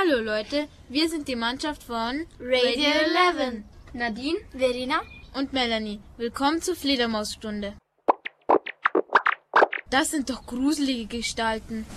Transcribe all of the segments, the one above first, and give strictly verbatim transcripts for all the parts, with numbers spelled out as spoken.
Hallo Leute, wir sind die Mannschaft von Radio elf. Nadine, Verena und Melanie. Willkommen zur Fledermausstunde. Das sind doch gruselige Gestalten.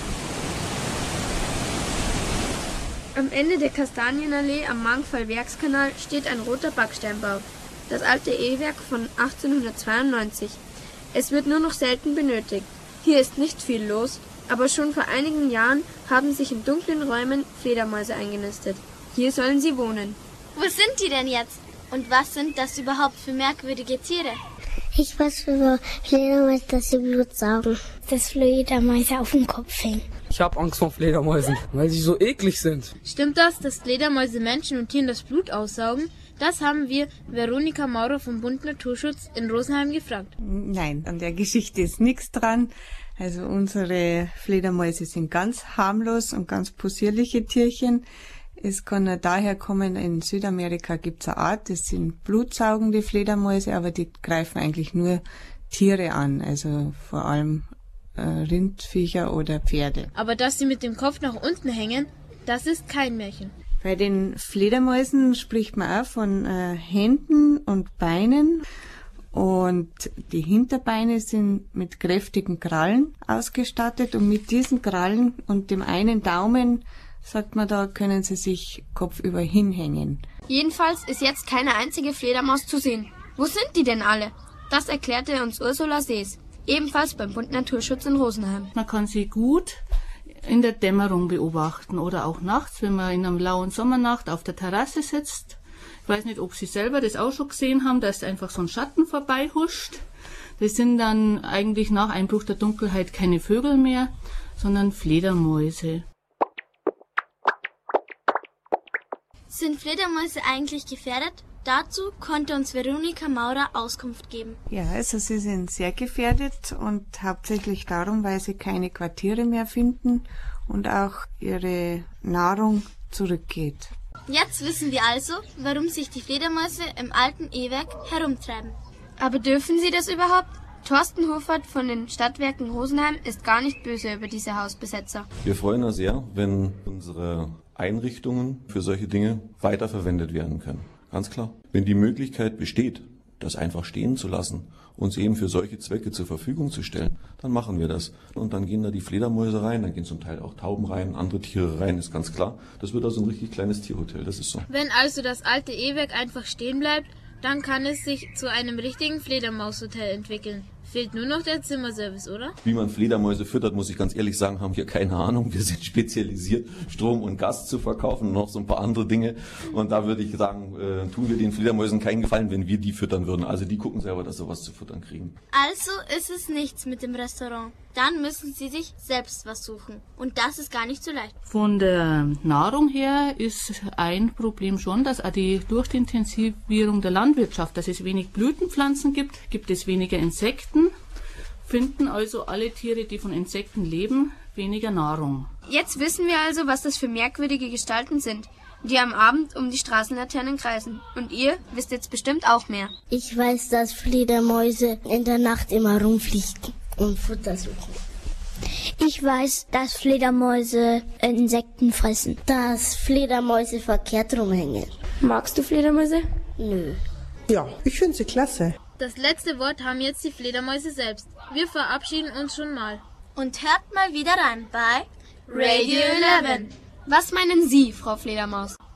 Am Ende der Kastanienallee am Mangfall-Werkskanal steht ein roter Backsteinbau, das alte E-Werk von achtzehnhundertzweiundneunzig. Es wird nur noch selten benötigt. Hier ist nicht viel los, aber schon vor einigen Jahren haben sich in dunklen Räumen Fledermäuse eingenistet. Hier sollen sie wohnen. Wo sind die denn jetzt? Und was sind das überhaupt für merkwürdige Tiere? Ich weiß über Fledermäuse, dass sie Blut saugen. Dass Fledermäuse auf dem Kopf hängen. Ich habe Angst vor Fledermäusen, weil sie so eklig sind. Stimmt das, dass Fledermäuse Menschen und Tieren das Blut aussaugen? Das haben wir Veronika Maurer vom Bund Naturschutz in Rosenheim gefragt. Nein, an der Geschichte ist nichts dran. Also unsere Fledermäuse sind ganz harmlos und ganz possierliche Tierchen. Es kann daher kommen, in Südamerika gibt es eine Art, das sind blutsaugende Fledermäuse, aber die greifen eigentlich nur Tiere an, also vor allem äh, Rindviecher oder Pferde. Aber dass sie mit dem Kopf nach unten hängen, das ist kein Märchen. Bei den Fledermäusen spricht man auch von äh, Händen und Beinen. Und die Hinterbeine sind mit kräftigen Krallen ausgestattet und mit diesen Krallen und dem einen Daumen, sagt man da, können sie sich kopfüber hinhängen. Jedenfalls ist jetzt keine einzige Fledermaus zu sehen. Wo sind die denn alle? Das erklärte uns Ursula Sees, ebenfalls beim Bund Naturschutz in Rosenheim. Man kann sie gut in der Dämmerung beobachten oder auch nachts, wenn man in einer lauen Sommernacht auf der Terrasse sitzt. Ich weiß nicht, ob Sie selber das auch schon gesehen haben, dass einfach so ein Schatten vorbeihuscht. Das sind dann eigentlich nach Einbruch der Dunkelheit keine Vögel mehr, sondern Fledermäuse. Sind Fledermäuse eigentlich gefährdet? Dazu konnte uns Veronika Maurer Auskunft geben. Ja, also sie sind sehr gefährdet und hauptsächlich darum, weil sie keine Quartiere mehr finden und auch ihre Nahrung zurückgeht. Jetzt wissen wir also, warum sich die Fledermäuse im alten E-Werk herumtreiben. Aber dürfen sie das überhaupt? Thorsten Hofert von den Stadtwerken Rosenheim ist gar nicht böse über diese Hausbesetzer. Wir freuen uns sehr, wenn unsere Einrichtungen für solche Dinge weiterverwendet werden können. Ganz klar. Wenn die Möglichkeit besteht, das einfach stehen zu lassen, uns eben für solche Zwecke zur Verfügung zu stellen, dann machen wir das. Und dann gehen da die Fledermäuse rein, dann gehen zum Teil auch Tauben rein, andere Tiere rein, ist ganz klar. Das wird also ein richtig kleines Tierhotel, das ist so. Wenn also das alte E-Werk einfach stehen bleibt, dann kann es sich zu einem richtigen Fledermaushotel entwickeln. Fehlt nur noch der Zimmerservice, oder? Wie man Fledermäuse füttert, muss ich ganz ehrlich sagen, haben wir keine Ahnung. Wir sind spezialisiert, Strom und Gas zu verkaufen und noch so ein paar andere Dinge. Und da würde ich sagen, äh, tun wir den Fledermäusen keinen Gefallen, wenn wir die füttern würden. Also die gucken selber, dass sie was zu futtern kriegen. Also ist es nichts mit dem Restaurant. Dann müssen sie sich selbst was suchen. Und das ist gar nicht so leicht. Von der Nahrung her ist ein Problem schon, dass auch die, durch die Intensivierung der Landwirtschaft, dass es wenig Blütenpflanzen gibt, gibt es weniger Insekten, finden also alle Tiere, die von Insekten leben, weniger Nahrung. Jetzt wissen wir also, was das für merkwürdige Gestalten sind, die am Abend um die Straßenlaternen kreisen. Und ihr wisst jetzt bestimmt auch mehr. Ich weiß, dass Fledermäuse in der Nacht immer rumfliegen und Futter suchen. Ich weiß, dass Fledermäuse Insekten fressen. Dass Fledermäuse verkehrt rumhängen. Magst du Fledermäuse? Nö. Ja, ich finde sie klasse. Das letzte Wort haben jetzt die Fledermäuse selbst. Wir verabschieden uns schon mal. Und hört mal wieder rein bei Radio elf. Was meinen Sie, Frau Fledermaus?